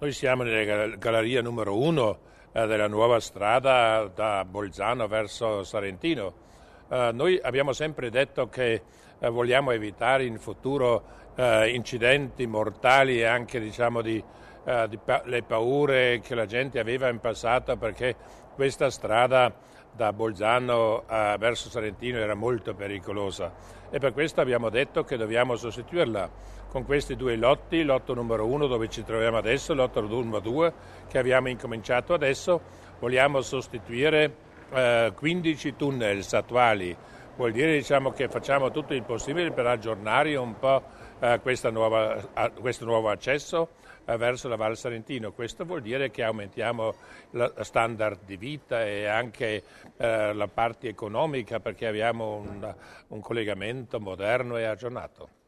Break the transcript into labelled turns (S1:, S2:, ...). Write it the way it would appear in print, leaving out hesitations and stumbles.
S1: Noi siamo nella galleria numero 1 della nuova strada da Bolzano verso Sarentino. Noi abbiamo sempre detto che vogliamo evitare in futuro incidenti mortali e anche le paure che la gente aveva in passato, perché questa strada da Bolzano verso Sarentino era molto pericolosa e per questo abbiamo detto che dobbiamo sostituirla con questi due lotti, il lotto numero 1 dove ci troviamo adesso, il lotto numero 2 che abbiamo incominciato adesso. Vogliamo sostituire 15 tunnels attuali. Vuol dire che facciamo tutto il possibile per aggiornare un po' questo nuovo accesso verso la Val Sarentino. Questo vuol dire che aumentiamo lo standard di vita e anche la parte economica, perché abbiamo un collegamento moderno e aggiornato.